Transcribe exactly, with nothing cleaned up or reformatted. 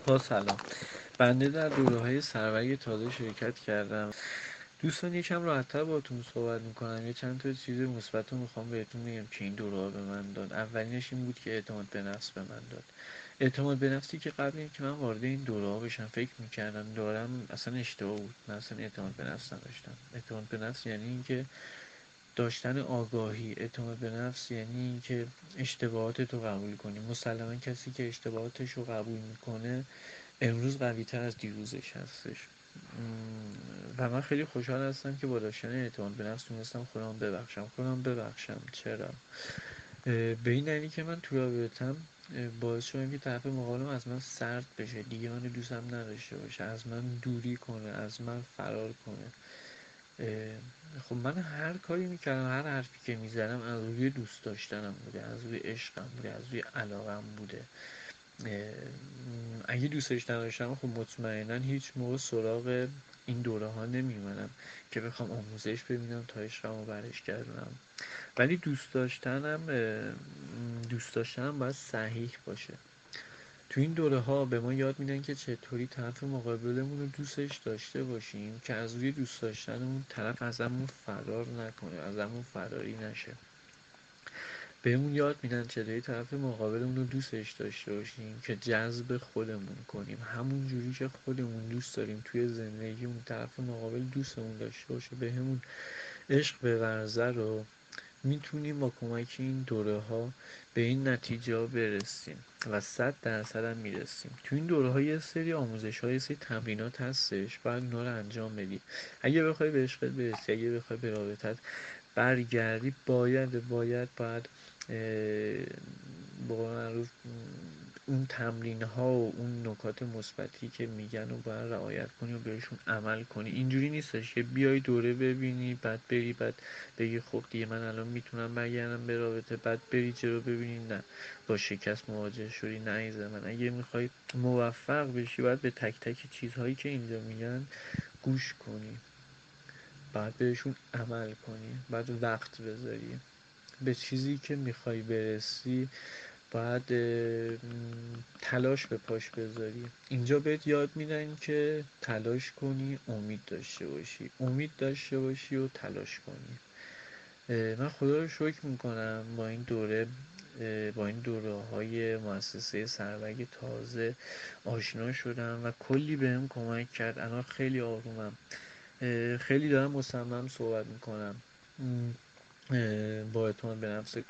با سلام. بنده در دوره‌های سروری تازه شرکت کردم. دوستان یکم راحت‌تر باهاتون صحبت میکنم. یه چند تا چیز مثبت رو میخوام بهتون بگم که این دوره‌ها به من داد. اولینش این بود که اعتماد به نفس به من داد. اعتماد به نفسی که قبل اینکه من وارد این دوره‌ها بشم فکر میکردم دارم، اصلا اشتباه بود. من اصلا اعتماد به نفس نداشتم. اعتماد به نفس یعنی اینکه داشتن آگاهی. اعتماد به نفس یعنی اینکه اشتباهات رو قبول کنی. مسلما کسی که اشتباهاتش رو قبول میکنه امروز قوی تر از دیروزش هستش. و من خیلی خوشحال هستم که با داشتن اعتماد به نفس تونستم خودم ببخشم خودم ببخشم چرا؟ به این دلیلی که من تو رابطم باعث شدم که طرف مقابلم از من سرد بشه، دیگه منو دوستم نداشته باشه، از من دوری کنه، از من فرار کنه. خب من هر کاری میکردم، هر حرفی که میزدم از روی دوست داشتنم بوده، از روی عشقم بوده، از روی علاقم بوده. اگه دوستش نداشتم خب مطمئنا هیچ موقع سراغ این دوره ها نمیمونم که بخوام آموزش ببینم تا عشقم رو برش گردونم. ولی دوست داشتنم دوست داشتنم باید صحیح باشه. تو این دوره ها به ما یاد میدن که چطوری طرف مقابلمون رو دوستش داشته باشیم که از روی دوست داشتنمون طرف ازمون فرار نکنه، ازمون فراری نشه. بهمون یاد میدن چطوری طرف مقابلمون رو دوستش داشته باشیم که جذب خودمون کنیم، همون جوری که خودمون دوست داریم توی زندگیمون طرف مقابل دوستمون داشته باشه، بهمون عشق بورزه رو میتونیم با کمک این دوره ها به این نتیجه برسیم و صد درصد هم میرسیم. تو این دوره ها یه سری آموزش ها، یه سری تمرینات هستش، باید اونا رو انجام بدی. اگه بخوای به عشقت برسی، اگه بخوای به رابطت برگردی، باید باید باید با معروف اون تمرین ها و اون نکات مثبتی که میگن و باید رعایت کنی و بهشون عمل کنی. اینجوری نیستش که بیای دوره ببینی بعد بری بعد بگی خب دیگه من الان میتونم برگردم به رابطه، بعد بری جلو ببینی نه با شکست مواجه شدی. نه عزیز من، اگه میخوای موفق بشی باید به تک تک چیزهایی که اینجا میگن گوش کنی، باید بهشون عمل کنی، باید وقت بذاری به چیزی که میخوای برسی، باید تلاش به پاش بذاری. اینجا بهت یاد میدن که تلاش کنی، امید داشته باشی، امید داشته باشی و تلاش کنی. من خدا رو شکر میکنم با این دوره با این دوره های مؤسسه سروگ تازه آشنا شدم و کلی بهم کمک کرد. الان خیلی آرومم، خیلی دارم مصمم صحبت میکنم، با اعتماد به نفس